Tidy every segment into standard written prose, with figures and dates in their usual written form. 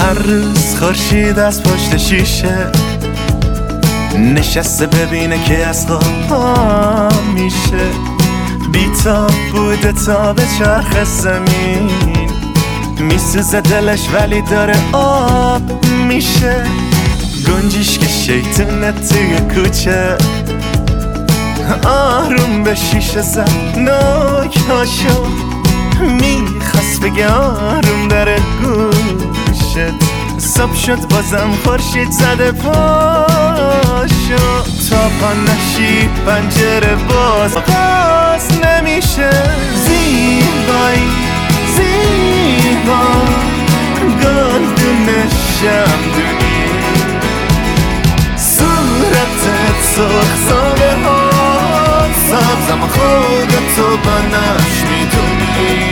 هر روز خورشید از پشت شیشه نشسته ببینه که از خواب میشه. بی‌تاب بوده تا به چرخ زمین میسوزه دلش ولی داره آب میشه. گنجیش که شیطونه توی کوچه آروم به شیشه زد ناکاشو میخواست بگه آروم داره گوشت. صبح شد بازم خورشید زده پاشو تا پا نشی پنجره باز نمیشه. زیبایی زیبا گلدون شمدونی صورتت سرخ ساله ها سبزم خودتو بنش میدونی.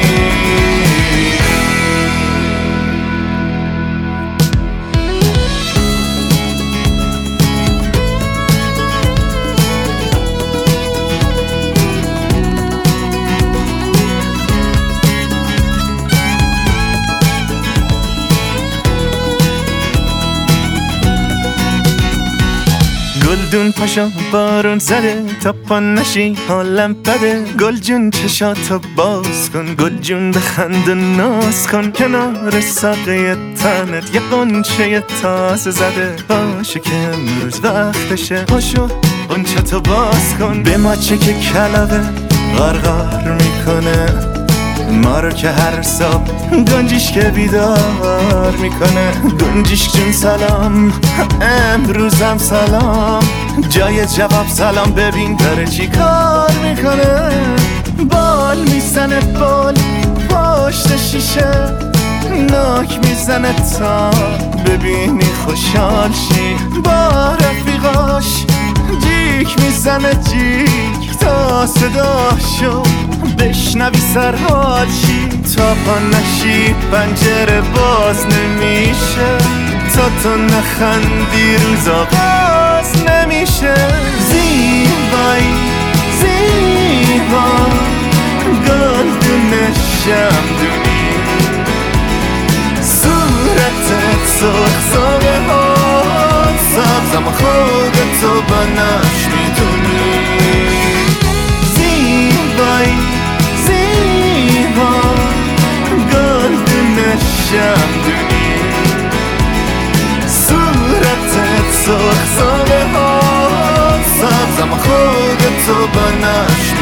گلدون پاشو بارون زده تا پا نشی حالم بده. گل جون چشاتو باز کن گل جون بخند و ناز کن. کنار ساقه تنت یه قنچه تازه زده باشه که امروز وقتشه. پاشو قنچتو باز کن به ماچه که کلاغه غرغر میکنه ما رو که هر صبح گنجیش که بیدار میکنه. گنجیش جون سلام امروزم سلام جای جواب سلام ببین داره چی کار میکنه. بال میزنه بال پشت شیشه ناک میزنه تا ببینی خوشحال شی. با رفیقاش جیک میزنه جیک تا صداشو بشنوی سرحال شی. تا پا نشی پنجره باز نمیشه تا تو نخندی روزا باز نمیشه. زیبایی زیبا گلدون شمدونی صورتت سرخ ساله ها سبزم خودتو بنش میدونی. زیبایی زیبا گلدون شمدونی صورتت سرخ ساله ها سبزم خودتو بنش